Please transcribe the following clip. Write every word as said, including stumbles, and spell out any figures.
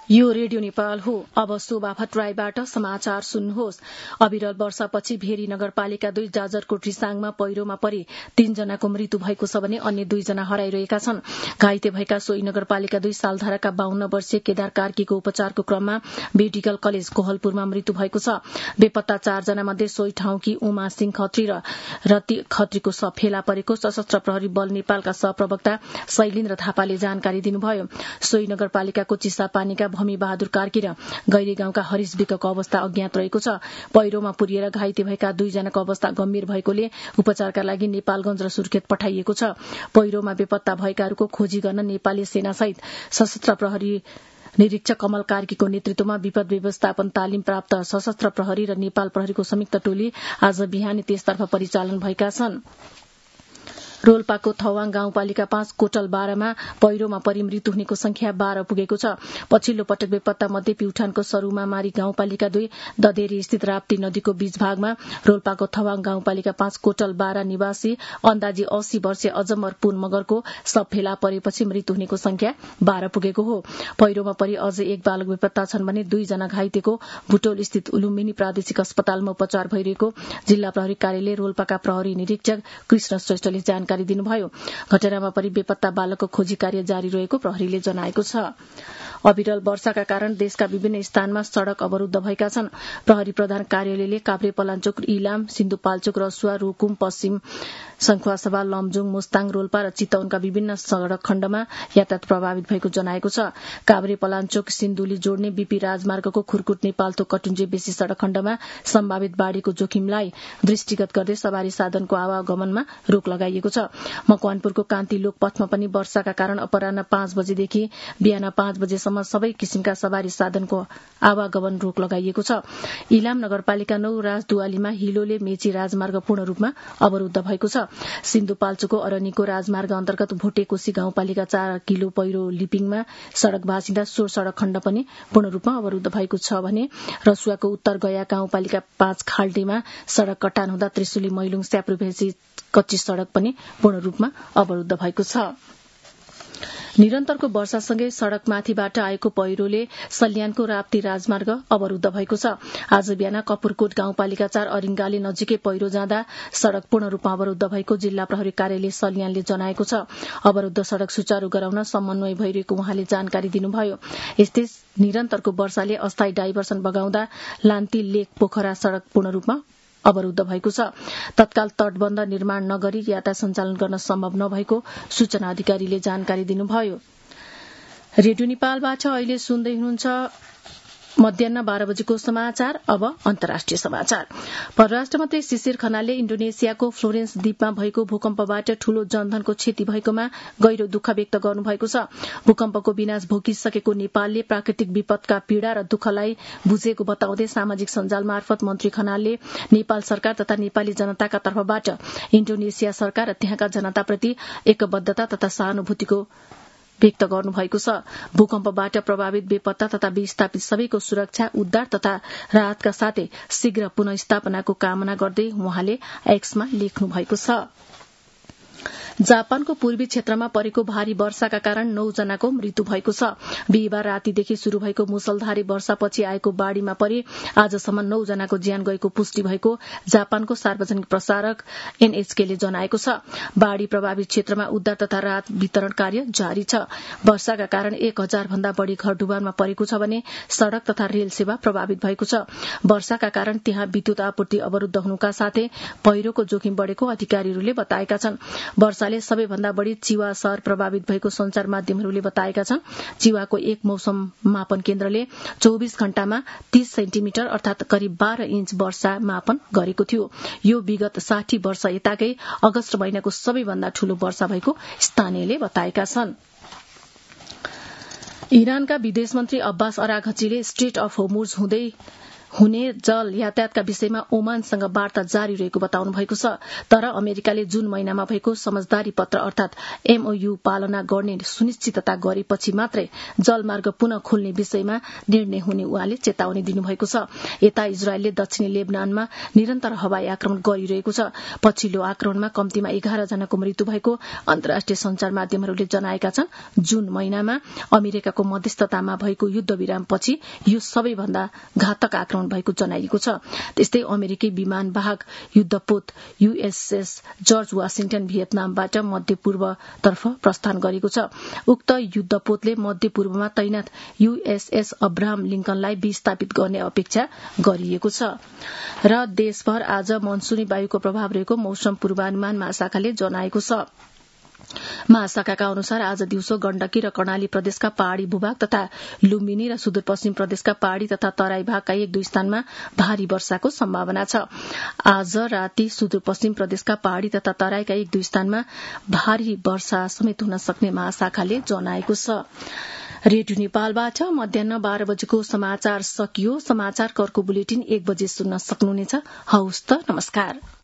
यो रेडियो नेपाल हो। अब शोभा भट्टराईबाट समाचार सुन्नुहोस्। अविरल वर्षापछि भेरी नगरपालिका दुई जाजरकोट रिसाङमा पहिरोमा परि तीनजनाको मृत्यु भएको छ भने अन्य दुईजना हराइरहेका छन्। घाइते भएका सोही नगरपालिका दुई सालधाराका बाहन्न वर्षीय केदार कार्कीको उपचारको क्रममा मेडिकल कलेज कोहलपुरमा मृत्यु भएको छ। बेपत्ता चारजना मध्ये सोही ठाउँकी उमा सिंह खत्री र रति खत्रीको शव फेला परेको सशस्त्र प्रहरी बल नेपालका सहप्रवक्ता शैलेन्द्र थापाले जानकारी दिनुभयो। सोही नगरपालिकाको चिसापानीका भमी बहादुर कार्की र गैरी गाउँका हरिश विकको अवस्था अज्ञात रहेको छ। पहिरोमा पुरिएर घाइते भएका दुईजनाको अवस्था गम्भीर भएकोले उपचारका लागि नेपालगंज र सुर्खेत पठाइएको छ। पहिरोमा बेपत्ता भएकाहरूको खोजी गर्न नेपाली सेनासहित सशस्त्र प्रहरी निरीक्षक कमल कार्कीको नेतृत्वमा विपद व्यवस्थापन तालिम प्राप्त सशस्त्र प्रहरी र नेपाल प्रहरीको संयुक्त टोली आज बिहानी त्यसतर्फ परिचालन भएका छन्। रोल्पाको थवाङ गाउँपालिका पाँच कोटल बाह्रमा पहिरोमा परि मृत्यु हुनेको संख्या बाह्र पुगेको छ। पछिल्लो पटक बेपत्ता मध्ये प्युठानको सरूमामारी गाउँपालिका दुई ददेरी स्थित राप्ती नदीको बीच भागमा रोल्पाको थवाङ गाउँपालिका पाँच कोटल बाह्र निवासी अन्दाजी अस्सी वर्षीय अजमर पुन मगरको शव फेला परेपछि मृत्यु हुनेको संख्या बाह्र पुगेको हो। पहिरोमा परि अझै एक बालक बेपत्ता छन् भने दुईजना घाइतेको बुटोल स्थित लुम्बिनी प्रादेशिक अस्पतालमा उपचार भइरहेको जिल्ला प्रहरी कार्यालय रोल्पाका प्रहरी निरीक्षक कृष्ण श्रेष्ठले जानकारी दिनुभयो। घटनामा परि बेपत्ता बालकको खोजी कार्य जारी रहेको प्रहरीले जनाएको छ। अविरल वर्षाका कारण देशका विभिन्न स्थानमा सड़क अवरूद्ध भएका छन्। प्रहरी प्रधान कार्यालयले काभ्रे पलाञ्चोक इलाम सिन्धुपाल्चोक रसुवा रुकुम पश्चिम संखुवासभा लमजुङ मुस्ताङ रोल्पा र चितवनका विभिन्न सड़क खण्डमा यातायात प्रभावित भएको जनाएको छ। काभ्रे पलाञ्चोक सिन्धुली जोड्ने बीपी राजमार्गको खुरकुट नेपालतो कटुञ्जे बेसी सड़क खण्डमा सम्भावित बाढ़ीको जोखिमलाई दृष्टिगत गर्दै सवारी साधनको आवागमनमा रोक लगाइएको छ। मकवानपुरको कान्ति लोकपथमा पनि वर्षाका कारण अपराह्न पाँच बजेदेखि बिहान पाँच बजेसम्म सबै किसिमका सवारी साधनको आवागमन रोक लगाइएको छ। इलाम नगरपालिका नौ राजदुवालीमा हिलोले मेची राजमार्ग पूर्ण रूपमा अवरूद्ध भएको छ। सिन्धुपाल्चोकको अरनीको राजमार्ग अन्तर्गत भोटेकोशी गाउँपालिका चार किलो पहिरो लिपिङमा सड़क भाँचिँदा सो सड़क खण्ड पनि पूर्ण रूपमा अवरूद्ध भएको छ भने रसुवाको उत्तर गया गाउँपालिका पाँच खाल्टीमा सड़क कटान हुँदा त्रिशुली मैलुङ स्याप्रुभेसी कच्ची सड़क पनि पूर्ण रूपमा अवरूद्ध भएको छ। निरन्तरको वर्षासँगै सड़कमाथिबाट आएको पहिरोले सल्यानको राप्ती राजमार्ग अवरूद्ध भएको छ। आज बिहान कपुरकोट गाउँपालिका चार अरिङ्गाले नजिकै पहिरो जाँदा सड़क पूर्ण रूपमा अवरूद्ध भएको जिल्ला प्रहरी कार्यालय सल्यानले जनाएको छ। अवरूद्ध सड़क सुचारू गराउन समन्वय भइरहेको उहाँले जानकारी दिनुभयो। यस्तै निरन्तरको वर्षाले अस्थायी डाइभर्सन बगाउँदा लान्ती लेक पोखरा सड़क पूर्ण रूपमा अवरूद्ध भएको छ। तत्काल तटबन्ध निर्माण नगरी यातायात सञ्चालन गर्न सम्भव नभएको सूचना अधिकारीले जानकारी दिनुभयो। रेडियो नेपालबाट अहिले सुन्दै हुनुहुन्छ मध्याह्न बाह्र बजेको समाचार। अब अन्तर्राष्ट्रिय समाचार। परराष्ट्र मन्त्री शिशिर खनालले इण्डोनेसियाको फ्लोरेन्स द्वीपमा भएको भूकम्पबाट ठूलो जनधनको क्षति भएकोमा गहिरो दुःख व्यक्त गर्नुभएको छ। भूकम्पको विनाश भोगिसकेको नेपालले प्राकृतिक विपदका पीड़ा र दुःखलाई बुझेको बताउँदै सामाजिक सञ्जाल मार्फत मन्त्री खनालले नेपाल सरकार तथा नेपाली जनताका तर्फबाट इण्डोनेसिया सरकार र त्यहाँका जनताप्रति एकबद्धता तथा सहानुभूतिको व्यक्त गर्नुभएको छ। भूकम्पबाट प्रभावित बेपत्ता तथा विस्थापित सबैको सुरक्षा उद्धार तथा राहतका साथै शीघ्र पुनःस्थापनाको कामना गर्दै उहाँले एक्समा लेख्नु भएको छ। जापानको पूर्वी क्षेत्रमा परेको भारी वर्षाका कारण नौ जनाको मृत्यु भएको छ। बिहिबार रातीदेखि शुरू भएको मुसलधारे वर्षापछि आएको बाढ़ीमा परि आजसम्म नौ जनाको ज्यान गएको पुष्टि भएको जापानको सार्वजनिक प्रसारक एनएचकेले जनाएको छ। बाढ़ी प्रभावित क्षेत्रमा उद्धार तथा राहत वितरण कार्य जारी छ। वर्षाका कारण एक हजार भन्दा बढ़ी घर डुबानमा परेको छ भने सड़क तथा रेल सेवा प्रभावित भएको छ। वर्षाका कारण त्यहाँ विद्युत आपूर्ति अवरूद्ध हुनुका साथै पहिरोको जोखिम बढ़ेको अधिकारीहरूले बताएका छन्। वर्षाले सबैभन्दा बढ़ी चिवा शहर प्रभावित भएको संचार माध्यमहरूले बताएका छन्। चिवाको एक मौसम मापन केन्द्रले चौबीस घण्टामा तीस सेन्टिमिटर अर्थात करिब बाह्र इंच वर्षा मापन गरेको थियो। यो विगत साठी वर्ष यताकै अगस्त महिनाको सबैभन्दा ठूलो वर्षा भएको स्थानीयले बताएका छन्। इरानका विदेश मन्त्री अब्बास अराघचीले स्ट्रेट अफ होर्मुज हुँदै हुने जल यातायातका विषयमा ओमानसँग वार्ता जारी रहेको बताउनु भएको छ। तर अमेरिकाले जुन महिनामा भएको समझदारी पत्र अर्थात एमओयू पालना गर्ने सुनिश्चितता गरेपछि मात्रै जलमार्ग पुनः खोल्ने विषयमा निर्णय हुने उहाँले चेतावनी दिनुभएको छ। यता इजरायलले दक्षिणी लेबनानमा निरन्तर हवाई आक्रमण गरिरहेको छ। पछिल्लो आक्रमणमा कम्तीमा एघार जनाको मृत्यु भएको अन्तर्राष्ट्रिय संचार माध्यमहरूले जनाएका छन्। जून महिनामा अमेरिकाको मध्यस्थतामा भएको युद्ध विरामपछि यो सबैभन्दा घातक आक्रमण भएको जनाइएको छ। त्यस्तै अमेरिकी विमानवाहक युद्धपोत यूएसएस जर्ज वाशिंटन भियतनामबाट मध्यपूर्वतर्फ प्रस्थान गरेको छ। उक्त युद्धपोतले मध्यपूर्वमा तैनात यूएसएस अब्राहम लिंकनलाई विस्थापित गर्ने अपेक्षा गरिएको छ। र देशभर आज मनसुनी वायुको प्रभाव रहेको मौसम पूर्वानुमान महाशाखाले जनाएको छ। महाशाखाका अनुसार आज दिउँसो गण्डकी र कर्णाली प्रदेशका पहाड़ी भूभाग तथा लुम्बिनी र सुदूरपश्चिम प्रदेशका पहाड़ी तथा तराई भागका एक दुई स्थानमा भारी वर्षाको सम्भावना छ। आज राति सुदूरपश्चिम प्रदेशका पहाड़ी तथा तराईका एक दुई स्थानमा भारी वर्षा समेत हुन सक्ने महाशाखाले जनाएको छ। रेडियो नेपालबाट मध्याह बाह्र बजेको समाचार सकियो। समाचार कर्को बुलेटिन एक बजे सुन्न सक्नुहुनेछ। हवस् त, नमस्कार।